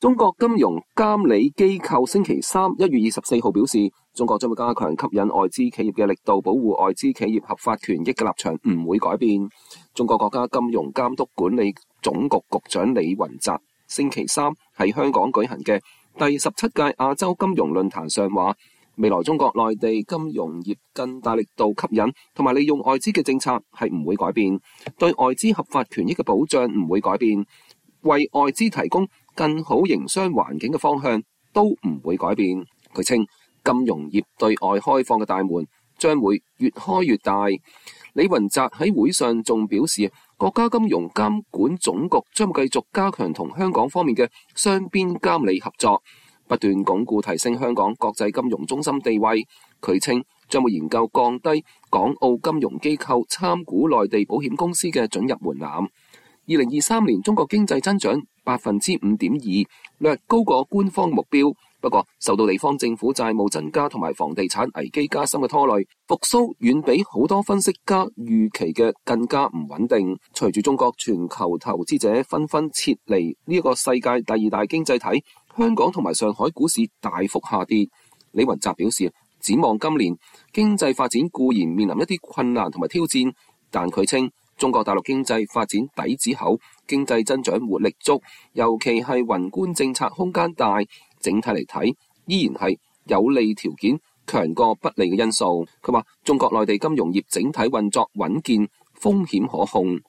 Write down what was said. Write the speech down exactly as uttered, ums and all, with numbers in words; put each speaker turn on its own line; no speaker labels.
中國金融監理機構星期三一月二十四號表示，中國將會加強吸引外資企業嘅力度，保護外資企業合法權益嘅立場唔會改變。中國國家金融監督管理總局局長李雲澤星期三喺香港舉行嘅第十七屆亞洲金融論壇上話，未來中國內地金融業更大力度吸引同埋利用外資嘅政策係唔會改變，對外資合法權益嘅保障唔會改變，為外資提供更好營商環境嘅方向都唔會改變。佢稱金融業對外開放嘅大門將會越開越大。李雲澤喺會上仲表示，國家金融監管總局將會繼續加強同香港方面嘅雙邊監理合作，不斷鞏固提升香港國際金融中心地位。佢稱將會研究降低港澳金融機構參股內地保險公司嘅准入門檻。二零二三年中國經濟增長百分之五點二，略高過官方目標。不過受到地方政府債務增加同埋房地產危機加深嘅拖累，復甦遠比好多分析家預期嘅更加唔穩定。隨住中國全球投資者紛紛撤離呢一個世界第二大經濟體，香港同埋上海股市大幅下跌。李雲澤表示，展望今年經濟發展固然面臨一啲困難同埋挑戰，但佢稱中國大陸經濟發展底子厚，經濟增長活力足，尤其係宏觀政策空間大，整體嚟睇依然係有利條件強過不利嘅因素。佢話中國內地金融業整體運作穩健，風險可控。